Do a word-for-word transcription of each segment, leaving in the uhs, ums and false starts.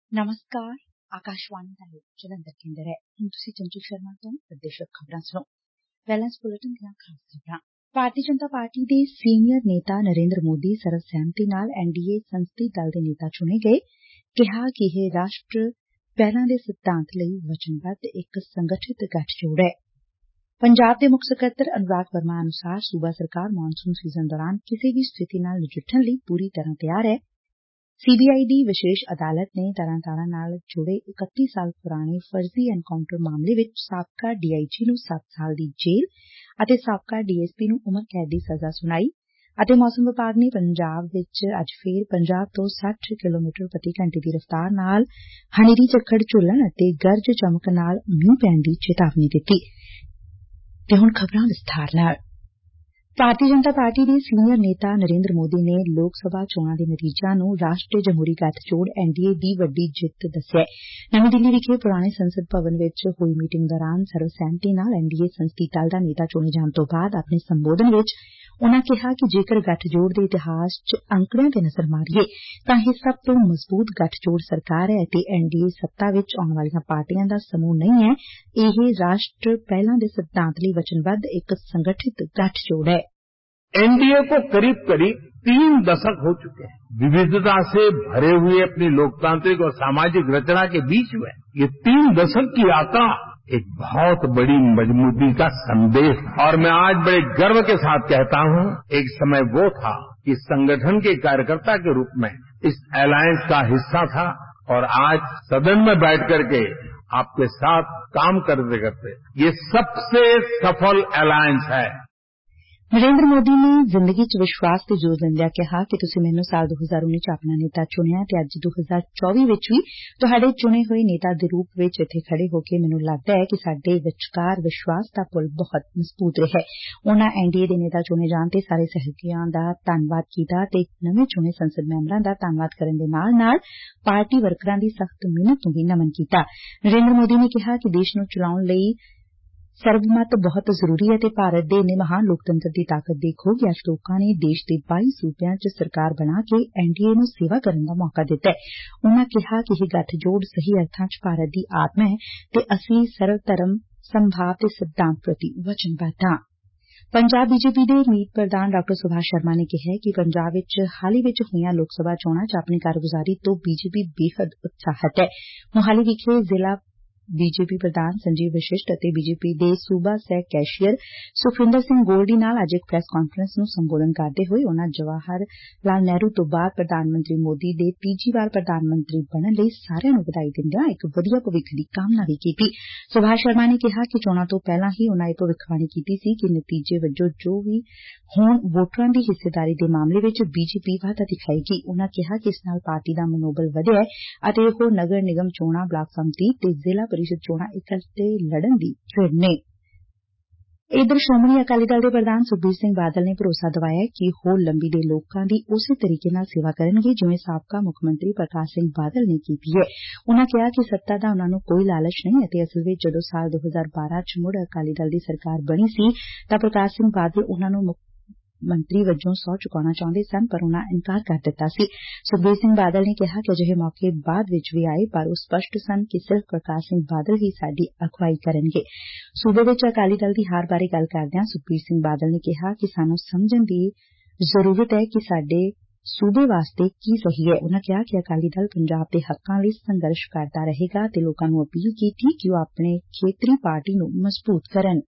ਨਮਸਕਾਰ ਆਕਾਸ਼ਵਾਣੀ ਦਾ ਇਹ ਜਲੰਧਰ ਕੇਂਦਰ ਹੈ। ਹੁਣ ਤੁਸੀਂ ਚੰਚਲ ਸ਼ਰਮਾ ਤੋਂ ਪ੍ਰਦੇਸ਼ਕ ਖਬਰਾਂ ਸੁਣੋ। ਪਹਿਲਾਂ ਇਸ ਬੁਲੇਟਿਨ ਦੀਆਂ ਖਾਸ ਖਬਰਾਂ। ਭਾਰਤੀ ਜਨਤਾ ਪਾਰਟੀ ਦੇ ਸੀਨੀਅਰ ਨੇਤਾ ਨਰਿੰਦਰ ਮੋਦੀ ਸਰਵ ਸਹਿਮਤੀ ਨਾਲ ਐਨ ਡੀ ਏ ਸੰਸਦੀ ਦਲ ਦੇ ਨੇਤਾ ਚੁਣੇ ਗਏ। ਕਿਹਾ ਕਿ ਇਹ ਰਾਸ਼ਟਰ ਪਹਿਲਾਂ ਦੇ ਸਿਧਾਂਤ ਲਈ ਵਚਨਬੱਧ ਇੱਕ ਸੰਗਠਿਤ ਗੱਠਜੋੜ ਹੈ। ਪੰਜਾਬ ਦੇ ਮੁੱਖ ਸਕੱਤਰ ਅਨੁਰਾਗ ਵਰਮਾ ਅਨੁਸਾਰ ਸੂਬਾ ਸਰਕਾਰ ਮਾਨਸੂਨ ਸੀਜ਼ਨ ਦੌਰਾਨ ਕਿਸੇ ਵੀ ਸਥਿਤੀ ਨਾਲ ਨਜਿੱਠਣ ਲਈ ਪੂਰੀ ਤਰ੍ਹਾਂ ਤਿਆਰ ਹੈ। ਸੀ ਬੀ ਆਈ ਦੀ ਵਿਸ਼ੇਸ਼ ਅਦਾਲਤ ਨੇ ਤਰਨਤਾਰਨ ਨਾਲ ਜੁੜੇ ਇਕੱਤੀ ਸਾਲ ਪੁਰਾਣੇ ਫਰਜ਼ੀ ਐਨਕਾਊਂਟਰ ਮਾਮਲੇ ਵਿੱਚ ਸਾਬਕਾ ਡੀ ਆਈ ਜੀ ਨੂੰ ਸੱਤ ਸਾਲ ਦੀ ਜੇਲ੍ਹ ਅਤੇ ਸਾਬਕਾ ਡੀ ਐਸ ਪੀ ਨੂੰ ਉਮਰ ਕੈਦ ਦੀ ਸਜ਼ਾ ਸੁਣਾਈ ਅਤੇ ਮੌਸਮ ਵਿਭਾਗ ਨੇ ਪੰਜਾਬ ਵਿੱਚ ਅੱਜ ਫੇਰ ਪੰਜਾਹ ਤੋਂ ਸੱਠ ਕਿਲੋਮੀਟਰ ਪ੍ਰਤੀ ਘੰਟੇ ਦੀ ਰਫ਼ਤਾਰ ਨਾਲ ਹਨੇਰੀ ਝੱਖੜ ਝੁੱਲਣ ਅਤੇ ਗਰਜ ਚਮਕ ਨਾਲ ਮੀਂਹ ਪੈਣ ਦੀ ਚੇਤਾਵਨੀ ਦਿੱਤੀ। ਤੇ ਹੁਣ ਖਬਰਾਂ ਵਿਸਥਾਰ ਨਾਲ। ਭਾਰਤੀ ਜਨਤਾ ਪਾਰਟੀ ਦੇ ਸੀਨੀਅਰ ਨੇਤਾ ਨਰਿੰਦਰ ਮੋਦੀ ਨੇ ਲੋਕ ਸਭਾ ਚੋਣਾਂ ਦੇ ਨਤੀਜਿਆਂ ਨੂੰ ਰਾਸ਼ਟਰੀ ਜਮਹੂਰੀ ਗੱਠਜੋੜ ਐਨ ਡੀ ਏ ਦੀ ਵੱਡੀ ਜਿੱਤ ਦੱਸਿਆ। ਨਵੀਂ ਦਿੱਲੀ ਵਿਖੇ ਪੁਰਾਣੇ ਸੰਸਦ ਭਵਨ ਵਿੱਚ ਹੋਈ ਮੀਟਿੰਗ ਦੌਰਾਨ ਸਰਵ ਸਹਿਮਤੀ ਨਾਲ ਐਨ ਡੀ ਏ ਸੰਸਦੀ ਦਲ ਦਾ ਨੇਤਾ ਚੁਣੇ ਜਾਣ ਤੋਂ ਬਾਅਦ ਆਪਣੇ ਸੰਬੋਧਨ ਵਿੱਚ ਉਨਾਂ ਕਿਹਾ ਕਿ ਜੇਕਰ ਗੱਠਜੋੜ ਦੇ ਇਤਿਹਾਸ ਚ ਅੰਕੜਿਆਂ ਤੇ ਨਜ਼ਰ ਮਾਰੀਏ ਤਾਂ ਇਹ ਸਭ ਤੋਂ ਮਜ਼ਬੂਤ ਗੱਠਜੋੜ ਸਰਕਾਰ ਹੈ ਅਤੇ ਐਨ ਡੀ ਏ ਸੱਤਾ ਵਿੱਚ ਆਉਣ ਵਾਲੀਆਂ ਪਾਰਟੀਆਂ ਦਾ ਸਮੂਹ ਨਹੀਂ ਹੈ। ਇਹ ਰਾਸ਼ਟਰ ਪਹਿਲਾਂ ਦੇ सिद्धांत ਲਈ वचनबद्ध एक संगठित गठजोड़ है। एन डी ए को करीब करीब तीन दशक हो चुके हैं। विविधता से भरे हुए अपनी लोकतांत्रिक और सामाजिक रचना के बीच में ये तीन दशक की यात्रा एक बहुत बड़ी मजबूती का संदेश है। और मैं आज बड़े गर्व के साथ कहता हूं, एक समय वो था कि संगठन के कार्यकर्ता के रूप में इस अलायंस का हिस्सा था और आज सदन में बैठ करके आपके साथ काम करते करते ये सबसे सफल अलायंस है। ਨਰਿੰਦਰ ਮੋਦੀ ਨੇ ਜ਼ਿੰਦਗੀ ਚ ਵਿਸ਼ਵਾਸ ਤੇ ਜ਼ੋਰ ਦਿੰਦਿਆਂ ਕਿਹਾ ਕਿ ਤੁਸੀਂ ਮੈਨੂੰ ਸਾਲ ਦੋ ਹਜ਼ਾਰ ਉੱਨੀ ਚ ਆਪਣਾ ਨੇਤਾ ਚੁਣਿਆ ਤੇ ਅੱਜ ਦੋ ਹਜ਼ਾਰ ਚੌਵੀ ਵਿੱਚ ਵੀ ਤੁਹਾਡੇ ਚੁਣੇ ਹੋਏ ਨੇਤਾ ਦੇ ਰੂਪ ਵਿੱਚ ਇੱਥੇ ਖੜੇ ਹੋ ਕੇ ਮੈਨੂੰ ਲੱਗਦਾ ਹੈ ਕਿ ਸਾਡੇ ਵਿਚਕਾਰ ਵਿਸ਼ਵਾਸ ਦਾ ਪੁਲ ਬਹੁਤ ਮਜ਼ਬੂਤ ਰਿਹਾ। ਉਨਾਂ ਐਨ ਡੀ ਏ ਦੇ ਨੇਤਾ ਚੁਣੇ ਜਾਣ ਤੇ ਸਾਰੇ ਸਹਿਯੋਗੀਆਂ ਦਾ ਧੰਨਵਾਦ ਕੀਤਾ ਤੇ ਨਵੇਂ ਚੁਣੇ ਸੰਸਦ ਮੈਂਬਰਾਂ ਦਾ ਧੰਨਵਾਦ ਕਰਨ ਦੇ ਨਾਲ ਨਾਲ ਪਾਰਟੀ ਵਰਕਰਾਂ ਦੀ ਸਖ਼ਤ ਮਿਹਨਤ ਨੂੰ ਵੀ ਨਮਨ ਕੀਤਾ। ਨਰਿੰਦਰ ਮੋਦੀ ਨੇ ਕਿਹਾ ਕਿ ਦੇਸ਼ ਨੂੰ ਚਲਾਉਣ ਲਈ ਸਰਬਮਤ ਬਹੁਤ ਜ਼ਰੂਰੀ ਹੈ ਤੇ ਭਾਰਤ ਦੇ ਇੰਨੇ ਮਹਾਨ ਲੋਕਤੰਤਰ ਦੀ ਤਾਕਤ ਦੇਖੋ ਕਿ ਅੱਜ ਲੋਕਾਂ ਨੇ ਦੇਸ਼ ਦੇ ਬਾਈ ਸੂਬਿਆਂ ਚ ਸਰਕਾਰ ਬਣਾ ਕੇ ਐਨ ਡੀ ਏ ਨੂੰ ਸੇਵਾ ਕਰਨ ਦਾ ਮੌਕਾ ਦਿੱਤਾ ਹੈ। ਉਨਾਂ ਕਿਹਾ ਕਿ ਇਹ ਗੱਠਜੋੜ ਸਹੀ ਅਰਥਾਂ ਚ ਭਾਰਤ ਦੀ ਆਤਮਾ ਹੈ ਤੇ ਅਸੀਂ ਸਰਵ ਧਰਮ ਸਮਭਾਵ ਤੇ ਸਿਧਾਂਤ ਪ੍ਰਤੀ ਵਚਨਬੱਧ ਹਾਂ। ਪੰਜਾਬ ਬੀ ਜੇ ਪੀ ਦੇ ਮੀਤ ਪ੍ਰਧਾਨ ਡਾ ਸੁਭਾਸ਼ ਸ਼ਰਮਾ ਨੇ ਕਿਹਾ ਕਿ ਪੰਜਾਬ ਵਿੱਚ ਹਾਲ ਹੀ ਵਿੱਚ ਹੋਈਆਂ ਲੋਕ ਸਭਾ ਚੋਣਾਂ ਚ ਆਪਣੀ ਕਾਰਗੁਜ਼ਾਰੀ ਤੋਂ ਬੀ ਜੇ ਪੀ ਬੇਹੱਦ ਉਤਸ਼ਾਹਿਤ ਹੈ। ਮੁਹਾਲੀ ਵਿਖੇ ਜ਼ਿਲ੍ਹਾ ਬੀ ਜੇ ਪੀ ਪ੍ਰਧਾਨ ਸੰਜੀਵ ਵਸ਼ਿਸ਼ਟ ਅਤੇ ਬੀ ਜੇ ਪੀ ਦੇ ਸੂਬਾ ਸਹਿ ਕੈਸ਼ੀਅਰ ਸੁਖਵਿੰਦਰ ਸਿੰਘ ਗੋਲਡੀ ਨਾਲ ਅੱਜ ਇੱਕ ਪ੍ਰੈਸ ਕਾਨਫਰੰਸ ਨੂੰ ਸੰਬੋਧਨ ਕਰਦੇ ਹੋਏ ਉਨਾਂ ਜਵਾਹਰ ਲਾਲ ਨਹਿਰੂ ਤੋਂ ਬਾਅਦ ਪ੍ਰਧਾਨ ਮੰਤਰੀ ਮੋਦੀ ਦੇ ਤੀਜੀ ਵਾਰ ਪ੍ਰਧਾਨ ਮੰਤਰੀ ਬਣਨ ਲਈ ਸਾਰਿਆਂ ਨੂੰ ਵਧਾਈ ਦਿੰਦਿਆਂ ਇੱਕ ਵਧੀਆ ਭਵਿੱਖ ਦੀ ਕਾਮਨਾ ਵੀ ਕੀਤੀ। ਸੁਭਾਸ਼ ਸ਼ਰਮਾ ਨੇ ਕਿਹਾ ਕਿ ਚੋਣਾਂ ਤੋਂ ਪਹਿਲਾਂ ਹੀ ਉਨਾਂ ਇਹ ਭਵਿੱਖਬਾਣੀ ਕੀਤੀ ਸੀ ਕਿ ਨਤੀਜੇ ਵਜੋਂ ਜੋ ਵੀ ਹੋਣ ਵੋਟਰਾਂ ਦੀ ਹਿੱਸੇਦਾਰੀ ਦੇ ਮਾਮਲੇ ਵਿੱਚ ਬੀ ਜੇ ਪੀ ਵਾਧਾ ਦਿਖਾਏਗੀ। ਉਨਾਂ ਕਿਹਾ ਕਿ ਇਸ ਨਾਲ ਪਾਰਟੀ ਦਾ ਮਨੋਬਲ ਵਧਿਆ ਅਤੇ ਉਹ ਨਗਰ ਨਿਗਮ ਚੋਣਾਂ, ਬਲਾਕ ਸੰਮਤੀ ਤੇ ਜ਼ਿਲ੍ਹਾ ਪਰਿਸ਼ਦ ਚੋਣਾਂ ਇਕੱਠੇ ਲੜਨ ਦੀ ਦ੍ਰਿੜ ਨੇ। ਇਧਰ ਸ਼੍ਰੋਮਣੀ ਅਕਾਲੀ ਦਲ ਦੇ ਪ੍ਰਧਾਨ ਸੁਖਬੀਰ ਸਿੰਘ ਬਾਦਲ ਨੇ ਭਰੋਸਾ ਦਿਵਾਇਆ ਕਿ ਉਹ ਲੰਬੀ ਦੇ ਲੋਕਾਂ ਦੀ ਉਸੇ ਤਰੀਕੇ ਨਾਲ ਸੇਵਾ ਕਰਨਗੇ ਜਿਵੇਂ ਸਾਬਕਾ ਮੁੱਖ ਮੰਤਰੀ ਪ੍ਰਕਾਸ਼ ਸਿੰਘ ਬਾਦਲ ਨੇ ਕੀਤੀ ਹੈ। ਉਨਾਂ ਕਿਹਾ ਕਿ ਸੱਤਾ ਦਾ ਉਨਾਂ ਨੂੰ ਕੋਈ ਲਾਲਚ ਨਹੀਂ ਅਤੇ ਅਸਲ ਵਿੱਚ ਜਦੋਂ ਸਾਲ ਦੋ ਹਜ਼ਾਰ ਬਾਰਾਂ ਚ ਮੁੜ ਅਕਾਲੀ ਦਲ ਦੀ ਸਰਕਾਰ ਬਣੀ ਸੀ ਤਾਂ ਪ੍ਰਕਾਸ਼ ਸਿੰਘ ਬਾਦਲ ਉਨਾਂ ਨੂੰ ਮੁੱਖ ਮੰਤਰੀ ਵਜੋਂ ਸਹੁੰ ਚੁਕਾਉਣਾ ਚਾਹੁੰਦੇ ਸਨ ਪਰ ਉਨਾਂ ਇਨਕਾਰ ਕਰ ਦਿੱਤਾ ਸੀ। ਸੁਖਬੀਰ ਸਿੰਘ ਬਾਦਲ ਨੇ ਕਿਹਾ ਕਿ ਅਜਿਹੇ ਮੌਕੇ ਬਾਅਦ ਵਿੱਚ ਵੀ ਆਏ ਪਰ ਉਹ ਸਪਸ਼ਟ ਸਨ ਕਿ ਸਿਰਫ਼ ਪ੍ਰਕਾਸ਼ ਸਿੰਘ ਬਾਦਲ ਹੀ ਸਾਡੀ ਅਗਵਾਈ ਕਰਨਗੇ। ਸੂਬੇ ਵਿੱਚ ਅਕਾਲੀ ਦਲ ਦੀ ਹਾਰ ਬਾਰੇ ਗੱਲ ਕਰਦਿਆਂ ਸੁਖਬੀਰ ਸਿੰਘ ਬਾਦਲ ਨੇ ਕਿਹਾ ਕਿ ਸਾਨੂੰ ਸਮਝਣ ਦੀ ਜ਼ਰੂਰਤ ਹੈ ਕਿ ਸਾਡੇ ਸੂਬੇ ਵਾਸਤੇ ਕੀ ਸਹੀ ਹੈ। ਉਨਾਂ ਕਿਹਾ ਕਿ ਅਕਾਲੀ ਦਲ ਪੰਜਾਬ ਦੇ ਹੱਕਾਂ ਲਈ ਸੰਘਰਸ਼ ਕਰਦਾ ਰਹੇਗਾ ਤੇ ਲੋਕਾਂ ਨੂੰ ਅਪੀਲ ਕੀਤੀ ਕਿ ਉਹ ਆਪਣੇ ਖੇਤਰੀ ਪਾਰਟੀ ਨੂੰ ਮਜ਼ਬੂਤ ਕਰਨ।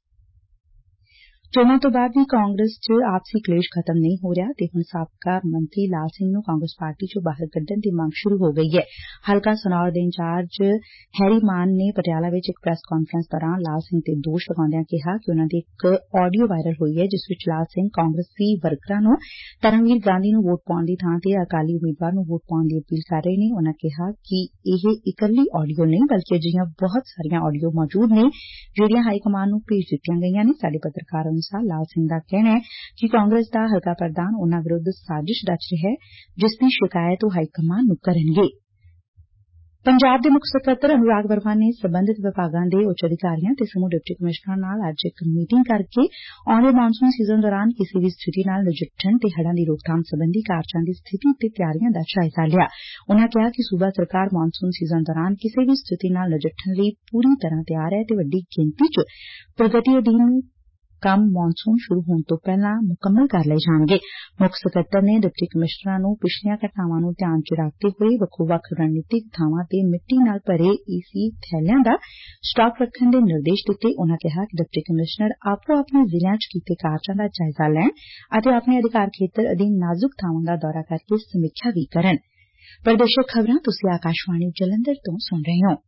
ਚੋਣਾਂ ਤੋਂ ਬਾਅਦ ਵੀ ਕਾਂਗਰਸ ਚ ਆਪਸੀ ਕਲੇਸ਼ ਖਤਮ ਨਹੀਂ ਹੋ ਰਿਹਾ ਤੇ ਹੁਣ ਸਾਬਕਾ ਮੰਤਰੀ ਲਾਲ ਸਿੰਘ ਨੂੰ ਕਾਂਗਰਸ ਪਾਰਟੀ ਚੋਂ ਬਾਹਰ ਕੱਢਣ ਦੀ ਮੰਗ ਸ਼ੁਰੂ ਹੋ ਗਈ ਹੈ। ਹਲਕਾ ਸਨੌਰ ਦੇ ਇੰਚਾਰਜ ਹੈਰੀ ਮਾਨ ਨੇ ਪਟਿਆਲਾ ਵਿੱਚ ਇੱਕ ਪ੍ਰੈਸ ਕਾਨਫਰੰਸ ਦੌਰਾਨ ਲਾਲ ਸਿੰਘ ਤੇ ਦੋਸ਼ ਲਗਾਉਂਦਿਆਂ ਕਿਹਾ ਕਿ ਉਨਾਂ ਦੀ ਇੱਕ ਆਡੀਓ ਵਾਇਰਲ ਹੋਈ ਹੈ ਜਿਸ ਵਿੱਚ ਲਾਲ ਸਿੰਘ ਕਾਂਗਰਸੀ ਵਰਕਰਾਂ ਨੂੰ ਧਰਮਵੀਰ ਗਾਂਧੀ ਨੂੰ ਵੋਟ ਪਾਉਣ ਦੀ ਥਾਂ ਤੇ ਅਕਾਲੀ ਉਮੀਦਵਾਰ ਨੂੰ ਵੋਟ ਪਾਉਣ ਦੀ ਅਪੀਲ ਕਰ ਰਹੇ ਨੇ। ਉਨਾਂ ਕਿਹਾ ਕਿ ਇਹ ਇਕੱਲੀ ਆਡੀਓ ਨਹੀਂ ਬਲਕਿ ਅਜਿਹੀਆਂ ਬਹੁਤ ਸਾਰੀਆਂ ਆਡੀਓ ਮੌਜੂਦ ਨੇ ਜਿਹੜੀਆਂ ਹਾਈ ਕਮਾਨ ਨੂੰ ਭੇਜ ਦਿੱਤੀਆਂ ਗਈਆਂ ਨੇ। ਸਾਡੇ ਪੱਤਰਕਾਰ ਅਨੁਸਾਰ ਲਾਲ ਸਿੰਘ ਦਾ ਕਹਿਣਾ ਹੈ ਕਿ ਕਾਂਗਰਸ ਦਾ ਹਲਕਾ ਪ੍ਰਧਾਨ ਉਨਾਂ ਵਿਰੁੱਧ ਸਾਜ਼ਿਸ਼ ਰਚ ਰਿਹਾ ਹੈ ਜਿਸ ਦੀ ਸ਼ਿਕਾਇਤ ਉਹ ਹਾਈ ਕਮਾਨ ਨੂੰ ਕਰਨਗੇ। ਪੰਜਾਬ ਦੇ ਮੁੱਖ ਸਕੱਤਰ ਅਨੁਰਾਗ ਵਰਮਾ ਨੇ ਸਬੰਧਤ ਵਿਭਾਗਾਂ ਦੇ ਉੱਚ ਅਧਿਕਾਰੀਆਂ ਤੇ ਸਮੂਹ ਡਿਪਟੀ ਕਮਿਸ਼ਨਰਾਂ ਨਾਲ ਅੱਜ ਇੱਕ ਮੀਟਿੰਗ ਕਰਕੇ ਆਉਂਦੇ ਮਾਨਸੂਨ ਸੀਜ਼ਨ ਦੌਰਾਨ ਕਿਸੇ ਵੀ ਸਥਿਤੀ ਨਾਲ ਨਜਿੱਠਣ ਤੇ ਹੜ੍ਹਾਂ ਦੀ ਰੋਕਥਾਮ ਸਬੰਧੀ ਕਾਰਜਾਂ ਦੀ ਸਥਿਤੀ ਤੇ ਤਿਆਰੀਆਂ ਦਾ ਜਾਇਜ਼ਾ ਲਿਆ। ਉਨਾਂ ਕਿਹਾ ਕਿ ਸੂਬਾ ਸਰਕਾਰ ਮਾਨਸੂਨ ਸੀਜ਼ਨ ਦੌਰਾਨ ਕਿਸੇ ਵੀ ਸਥਿਤੀ ਨਾਲ ਨਜਿੱਠਣ ਲਈ ਪੂਰੀ ਤਰ੍ਹਾਂ ਤਿਆਰ ਹੈ ਤੇ ਵੱਡੀ ਗਿਣਤੀ ਚ ਪ੍ਰਗਤੀ ਅਧੀਨ ਕੰਮ ਮਾਨਸੂਨ ਸ਼ੁਰੂ ਹੋਣ ਤੋਂ ਪਹਿਲਾਂ ਮੁਕੰਮਲ ਕਰ ਲਏ ਜਾਣਗੇ। ਮੁੱਖ ਸਕੱਤਰ ਨੇ ਡਿਪਟੀ ਕਮਿਸ਼ਨਰਾਂ ਨੂੰ ਪਿਛਲੀਆਂ ਘਟਨਾਵਾਂ ਨੂੰ ਧਿਆਨ ਚ ਰੱਖਦੇ ਹੋਏ ਵੱਖੋ ਵੱਖ ਰਣਨੀਤਿਕ ਥਾਵਾਂ ਤੇ ਮਿੱਟੀ ਨਾਲ ਭਰੇ ਈਸੀ ਥੈਲਿਆਂ ਦਾ ਸਟਾਕ ਰੱਖਣ ਦੇ ਨਿਰਦੇਸ਼ ਦਿੱਤੇ। ਉਨਾਂ ਕਿਹਾ ਕਿ ਡਿਪਟੀ ਕਮਿਸ਼ਨਰ ਆਪੋ ਆਪਣੇ ਜ਼ਿਲ੍ਹਿਆਂ ਚ ਕੀਤੇ ਕਾਰਜਾਂ ਦਾ ਜਾਇਜ਼ਾ ਲੈਣ ਅਤੇ ਆਪਣੇ ਅਧਿਕਾਰ ਖੇਤਰ ਅਧੀਨ ਨਾਜ਼ੁਕ ਥਾਵਾਂ ਦਾ ਦੌਰਾ ਕਰਕੇ ਸਮੀਖਿਆ ਵੀ ਕਰਨ। ਪ੍ਰਦੇਸ਼ਕ ਖਬਰਾਂ ਤੁਸੀਂ ਆਕਾਸ਼ਵਾਣੀ ਜਲੰਧਰ ਤੋਂ ਸੁਣ ਰਹੇ ਹੋ।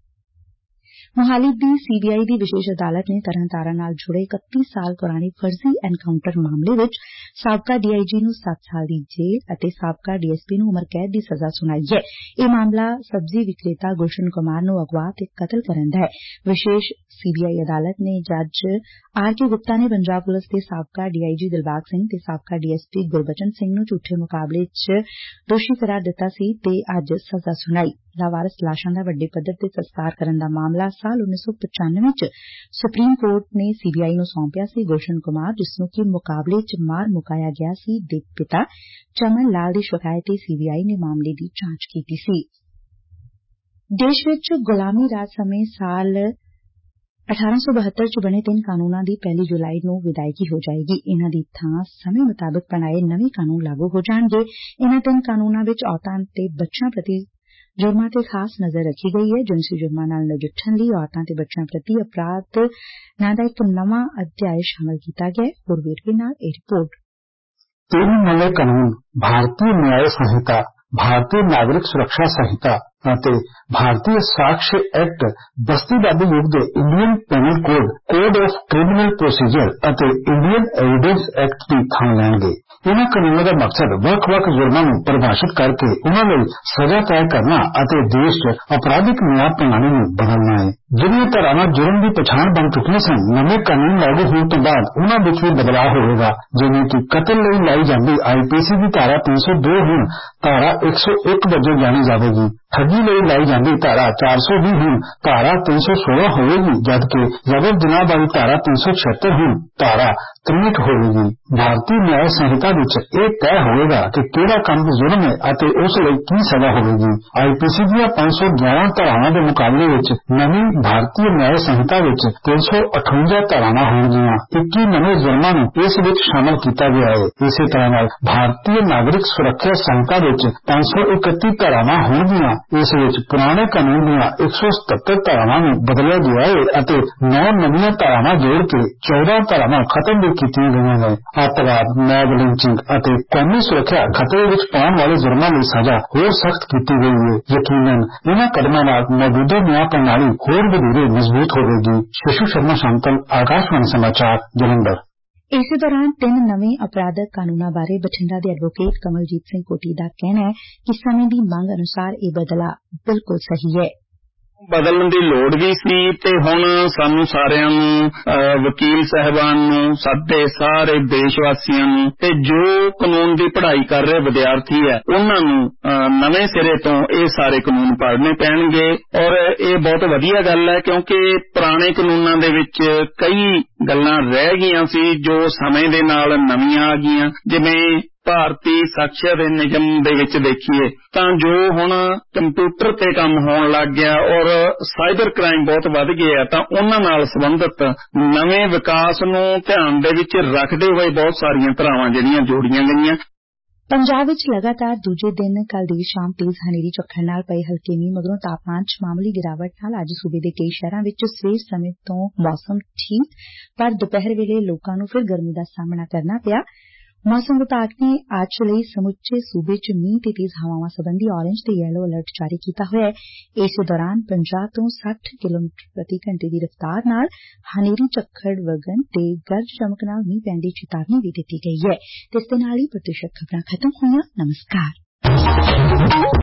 ਮੋਹਾਲੀ ਦੀ ਸੀਬੀਆਈ ਦੀ ਵਿਸ਼ੇਸ਼ ਅਦਾਲਤ ਨੇ ਤਰਨਤਾਰਨ ਨਾਲ ਜੁੜੇ ਇਕੱਤੀ ਸਾਲ ਪੁਰਾਣੇ ਫਰਜ਼ੀ ਐਨਕਾਊਂਟਰ ਮਾਮਲੇ ਵਿੱਚ ਸਾਬਕਾ ਡੀਆਈਜੀ ਨੂੰ ਸੱਤ ਸਾਲ ਦੀ ਜੇਲ੍ਹ ਅਤੇ ਸਾਬਕਾ ਡੀਐਸਪੀ ਨੂੰ ਉਮਰ ਕੈਦ ਦੀ ਸਜ਼ਾ ਸੁਣਾਈ ਹੈ। ਇਹ ਮਾਮਲਾ ਸਬਜ਼ੀ ਵਿਕਰੇਤਾ ਗੁਲਸ਼ਨ ਕੁਮਾਰ ਨੂੰ ਅਗਵਾ ਤੇ ਕਤਲ ਕਰਨ ਦਾ ਹੈ। ਵਿਸ਼ੇਸ਼ ਸੀਬੀਆਈ ਅਦਾਲਤ ਨੇ ਜੱਜ ਆਰ ਕੇ ਗੁਪਤਾ ਨੇ ਪੰਜਾਬ ਪੁਲਿਸ ਦੇ ਸਾਬਕਾ ਡੀਆਈਜੀ ਦਿਲਬਾਗ ਸਿੰਘ ਤੇ ਸਾਬਕਾ ਡੀਐਸਪੀ ਗੁਰਬਚਨ ਸਿੰਘ ਨੂੰ ਝੂਠੇ ਮੁਕਾਬਲੇ ਚ ਦੋਸ਼ੀ ਕਰਾਰ ਦਿੱਤਾ ਸੀ ਤੇ ਅੱਜ ਸਜ਼ਾ ਸੁਣਾਈ। ਲਾਵਾਰਸ ਲਾਸ਼ਾਂ ਦਾ ਵੱਡੇ ਪੱਧਰ ਤੇ ਸਸਕਾਰ ਕਰਨ ਦਾ ਮਾਮਲਾ ਸਾਲ ਉੱਨੀ ਸੌ ਪਚਾਨਵੇਂ ਚ ਸੁਪਰੀਮ ਕੋਰਟ ਨੇ ਸੀਬੀਆਈ ਨੂੰ ਸੌਂਪਿਆ ਸੀ। ਗੁਲਸ਼ਨ ਕੁਮਾਰ, ਜਿਸ ਨੂੰ ਕਿ ਮੁਕਾਬਲੇ ਚ ਮਾਰ ਮੁਕਾਇਆ ਗਿਆ ਸੀ, ਦੇ ਪਿਤਾ ਚਮਨ ਲਾਲ ਦੀ ਸ਼ਿਕਾਇਤ ਤੇ ਸੀਬੀਆਈ ਨੇ ਮਾਮਲੇ ਦੀ ਜਾਂਚ ਕੀਤੀ ਸੀ। ਦੇਸ਼ ਵਿੱਚ ਗੁਲਾਮੀ ਰਾਜ ਸਮੇਂ ਸਾਲ ਅਠਾਰਾਂ ਸੌ ਬਹੱਤਰ ਚ ਬਣੇ ਤਿੰਨ ਕਾਨੂੰਨਾਂ ਦੀ ਪਹਿਲੀ ਜੁਲਾਈ ਨੂੰ ਵਿਦਾਇਗੀ ਹੋ ਜਾਏਗੀ। ਇਨਾਂ ਦੀ ਥਾਂ ਸਮੇਂ ਮੁਤਾਬਕ ਬਣਾਏ ਨਵੇਂ ਕਾਨੂੰਨ ਲਾਗੂ ਹੋ ਜਾਣਗੇ। ਇਨਾਂ ਤਿੰਨ ਕਾਨੂੰਨਾਂ ਵਿੱਚ ਔਰਤਾਂ ਤੇ ਬੱਚਿਆਂ ਪ੍ਰਤੀ ਜੁਰਮਾਂ ਤੇ ਖਾਸ ਨਜ਼ਰ ਰੱਖੀ ਗਈ ਹੈ। ਜਿਨਸੀ ਜੁਰਮਾਂ ਨਾਲ ਨਜਿੱਠਣ ਲਈ ਔਰਤਾਂ ਤੇ ਬੱਚਿਆਂ ਪ੍ਰਤੀ ਅਪਰਾਧ ਨਾਂ ਦਾ ਇੱਕ ਨਵਾਂ ਅਧਿਆਇ ਸ਼ਾਮਲ ਕੀਤਾ ਗਿਆ ਹੈ। ਹੋਰ ਵੇਰਵੇ ਨਾਲ ਇਹ ਰਿਪੋਰਟ। ਤਿੰਨ ਨਵੇਂ ਕਾਨੂੰਨ ਭਾਰਤੀ ਨਿਆਂ ਸੰਹਿਤਾ, ਭਾਰਤੀ ਨਾਗਰਿਕ ਸੁਰੱਖਿਆ ਸੰਹਿਤਾ ਅਤੇ ਭਾਰਤੀ ਸਾਕਸ਼ੀ ਐਕਟ ਬਸਤੀਵਾਦੀ ਯੁੱਗ ਦੇ Indian penal code, code of criminal procedure ਅਤੇ ਇੰਡੀਅਨ ਐਵੀਡੈਂਸ ਐਕਟ ਦੀ ਥਾਂ ਲੈਣਗੇ। ਇਨ੍ਹਾਂ ਕਾਨੂੰਨਾਂ ਦਾ ਮਕਸਦ ਵੱਖ-ਵੱਖ ਜੁਰਮਾਂ ਨੂੰ ਪਰਿਭਾਸ਼ਿਤ ਕਰਕੇ ਉਨ੍ਹਾਂ ਲਈ ਸਜ਼ਾ ਤੈਅ ਕਰਨਾ ਅਤੇ ਦੇਸ਼ 'ਚ ਅਪਰਾਧਿਕ ਨਿਆਂ ਪ੍ਰਣਾਲੀ ਨੂੰ ਬਦਲਣਾ ਹੈ। ਜਿਹੜੀਆਂ ਧਾਰਾਵਾਂ ਜੁਰਮ ਦੀ ਪਛਾਣ ਬਣ ਚੁੱਕੀਆਂ ਸਨ, ਨਵੇਂ ਕਾਨੂੰਨ ਲਾਗੂ ਹੋਣ ਤੋਂ ਬਾਅਦ ਉਨ੍ਹਾਂ ਵਿੱਚ ਵੀ ਬਦਲਾਅ ਹੋਵੇਗਾ। ਜਿਵੇਂ ਕਿ ਕਤਲ ਲਈ ਲਾਈ ਜਾਂਦੀ ਆਈਪੀਸੀ ਦੀ ਧਾਰਾ ਤਿੰਨ ਸੌ ਦੋ ਹੁਣ ਧਾਰਾ ਇੱਕ ਸੌ ਇੱਕ ਵਜੋਂ ਜਾਣੀ ਜਾਵੇਗੀ। ਠੱਗੀ ਲਈ ਲਾਈ ਜਾਂਦੀ ਧਾਰਾ ਚਾਰ ਸੌ ਵੀਹ ਹੁਣ ਧਾਰਾ ਤਿੰਨ ਸੌ ਸੋਲਾਂ ਹੋਵੇਗੀ, ਜਦਕਿ ਜ਼ਬਰ ਜਨਾਹ ਵਾਲੀ ਧਾਰਾ ਤਿੰਨ ਸੌ ਛਿਅੱਤਰ ਹੁਣ ਧਾਰਾ ਤ੍ਰਿਆਸੀ ਹੋਵੇਗੀ। ਭਾਰਤੀ ਨਿਆਂ ਸੰਹਿਤਾ ਵਿੱਚ ਇਹ ਤੈਅ ਹੋਵੇਗਾ ਕਿ ਕਿਹੜਾ ਕੰਮ ਜ਼ੁਲਮ ਹੈ ਅਤੇ ਉਸ ਲਈ ਕੀ ਸਜ਼ਾ ਹੋਵੇਗੀ। ਆਈਪੀਸੀ ਦੀਆਂ ਪੰਜ ਸੌ ਗਿਆਰਾਂ ਧਾਰਾਵਾਂ ਦੇ ਮੁਕਾਬਲੇ ਵਿੱਚ ਨਵੀਂ ਭਾਰਤੀ ਨਿਆਂ ਸੰਹਿਤਾ ਵਿੱਚ ਤਿੰਨ ਸੌ ਅਠਵੰਜਾ ਧਾਰਾਵਾਂ ਹੋਣਗੀਆਂ। ਇੱਕੀ ਨਵੇਂ ਜੁਰਮਾਂ ਨੂੰ ਇਸ ਵਿੱਚ ਸ਼ਾਮਲ ਕੀਤਾ ਗਿਆ ਹੈ। ਇਸੇ ਤਰ੍ਹਾਂ ਨਾਲ ਭਾਰਤੀ ਨਾਗਰਿਕ ਸੁਰੱਖਿਆ ਸੰਹਿਤਾ ਵਿੱਚ ਪੰਜ ਸੌ ਇਕੱਤੀ ਧਾਰਾਵਾਂ ਹੋਣਗੀਆਂ। ਇਸ ਵਿੱਚ ਪੁਰਾਣੇ ਕਾਨੂੰਨ ਦੀਆਂ ਇੱਕ ਸੌ ਸਤੱਤਰ ਧਾਰਾਵਾਂ ਨੂੰ ਬਦਲਿਆ ਗਿਆ ਹੈ ਅਤੇ ਨੌ ਨਵੀਆਂ ਧਾਰਾਵਾਂ ਜੋੜ ਕੇ ਚੌਦਾਂ ਧਾਰਾਵਾਂ ਖਤਮ ਵੀ ਕੀਤੀਆਂ ਗਈਆਂ ਨੇ। ਅੱਤਵਾਦ, ਨੈਬ ਲਿੰਚਿੰਗ ਅਤੇ ਕੌਮੀ ਸੁਰੱਖਿਆ ਖਤਰੇ ਵਿੱਚ ਪਾਉਣ ਵਾਲੇ ਜੁਰਮਾਂ ਲਈ ਸਜ਼ਾ ਹੋਰ ਸਖਤ ਕੀਤੀ ਗਈ ਹੈ। ਯਕੀਨਨ ਇਨ੍ਹਾਂ ਕਦਮਾਂ ਨਾਲ ਮੌਜੂਦਾ ਨਿਆਂ ਪ੍ਰਣਾਲੀ ਹੋਰ ਵਧੇਰੇ ਮਜ਼ਬੂਤ ਹੋਵੇਗੀ। ਸ਼ਸ਼ੂ ਸ਼ਰਮਾ ਸ਼ਾਂਤਲ, ਆਕਾਸ਼ਵਾਣੀ ਸਮਾਚਾਰ, ਜਲੰਧਰ। ਇਸੇ ਦੌਰਾਨ ਤਿੰਨ ਨਵੇਂ ਅਪਰਾਧਕ ਕਾਨੂੰਨਾਂ ਬਾਰੇ ਬਠਿੰਡਾ ਦੇ ਐਡਵੋਕੇਟ ਕਮਲਜੀਤ ਸਿੰਘ ਕੋਟੀ ਦਾ ਕਹਿਣਾ ਹੈ ਕਿ ਸਮੇਂ ਦੀ ਮੰਗ ਅਨੁਸਾਰ ਇਹ ਬਦਲਾਅ ਬਿਲਕੁਲ ਸਹੀ ਹੈ। ਬਦਲਣ ਦੀ ਲੋੜ ਵੀ ਸੀ ਤੇ ਹੁਣ ਸਾਨੂੰ ਸਾਰਿਆਂ ਨੂੰ ਵਕੀਲ ਸਾਹਿਬਾਨ ਨੂੰ, ਸਾਡੇ ਸਾਰੇ ਦੇਸ਼ ਵਾਸੀਆਂ ਨੂੰ ਤੇ ਜੋ ਕਾਨੂੰਨ ਦੀ ਪੜ੍ਹਾਈ ਕਰ ਰਹੇ ਵਿਦਿਆਰਥੀ ਹੈ ਉਹਨਾਂ ਨੂੰ ਨਵੇਂ ਸਿਰੇ ਤੋਂ ਇਹ ਸਾਰੇ ਕਾਨੂੰਨ ਪੜ੍ਹਨੇ ਪੈਣਗੇ। ਔਰ ਇਹ ਬਹੁਤ ਵਧੀਆ ਗੱਲ ਹੈ ਕਿਉਂਕਿ ਪੁਰਾਣੇ ਕਾਨੂੰਨਾਂ ਦੇ ਵਿੱਚ ਕਈ ਗੱਲਾਂ ਰਹਿ ਗਈਆਂ ਸੀ ਜੋ ਸਮੇਂ ਦੇ ਨਾਲ ਨਵੀਆਂ ਆ ਗਈਆਂ। ਜਿਵੇਂ ਭਾਰਤੀ ਸਾਖਰਤਾ ਦੇ ਨਿਯਮ ਦੇ ਵਿੱਚ ਦੇਖੀਏ ਤਾਂ ਜੋ ਹੁਣ ਕੰਪਿਊਟਰ ਤੇ ਕੰਮ ਹੋਣ ਲੱਗ ਗਿਆ ਔਰ ਸਾਈਬਰ ਕ੍ਰਾਈਮ ਬਹੁਤ ਵੱਧ ਗਏ ਆ, ਤਾਂ ਉਹਨਾਂ ਨਾਲ ਸੰਬੰਧਿਤ ਨਵੇਂ ਵਿਕਾਸ ਨੂੰ ਧਿਆਨ ਦੇ ਵਿੱਚ ਰੱਖਦੇ ਹੋਏ ਬਹੁਤ ਸਾਰੀਆਂ ਧਾਰਾਵਾਂ ਜਿਹੜੀਆਂ ਜੋੜੀਆਂ ਗਈਆਂ। ਪੰਜਾਬ ਵਿੱਚ ਲਗਾਤਾਰ ਦੂਜੇ ਦਿਨ ਕੱਲ ਦੇਰ ਸ਼ਾਮ ਤੇਜ਼ ਹਨੇਰੀ ਝੱਖੜ ਨਾਲ ਪਏ ਹਲਕੇ ਮੀਂਹ ਮਗਰੋਂ ਤਾਪਮਾਨ 'ਚ ਮਾਮੂਲੀ ਗਿਰਾਵਟ ਨਾਲ ਅੱਜ ਸੂਬੇ ਦੇ ਕਈ ਸ਼ਹਿਰਾਂ ਵਿੱਚ ਸਵੇਰ ਸਮੇਂ ਤੋਂ ਮੌਸਮ ਠੀਕ, ਪਰ ਦੁਪਹਿਰ ਵੇਲੇ ਲੋਕਾਂ ਨੂੰ ਫਿਰ ਗਰਮੀ ਦਾ ਸਾਹਮਣਾ ਕਰਨਾ ਪਿਆ। ਮੌਸਮ ਵਿਭਾਗ ਨੇ ਅੱਜ ਲਈ ਸਮੁੱਚੇ ਸੂਬੇ 'ਚ ਮੀਂਹ ਤੇ ਤੇਜ਼ ਹਵਾਵਾਂ ਸਬੰਧੀ ਔਰੇਂਜ ਤੇ ਯੈਲੋ ਅਲਰਟ ਜਾਰੀ ਕੀਤਾ ਹੋਇਆ ਹੈ। ਇਸ ਦੌਰਾਨ ਪੰਜਾਹ ਤੋਂ ਸੱਠ ਕਿਲੋਮੀਟਰ ਪ੍ਰਤੀ ਘੰਟੇ ਦੀ ਰਫ਼ਤਾਰ ਨਾਲ ਹਨੇਰੀ ਝੱਖੜ ਵਗਣ ਤੇ ਗਰਜ ਚਮਕ ਨਾਲ ਮੀਂਹ ਪੈਣ ਦੀ ਚੇਤਾਵਨੀ ਵੀ ਦਿੱਤੀ ਗਈ ਹੈ। ਤੇ ਇਸ ਦੇ ਨਾਲ ਹੀ ਪ੍ਰਤੀਸ਼ਤ ਖਬਰਾਂ ਖਤਮ ਹੋਈਆਂ। ਨਮਸਕਾਰ।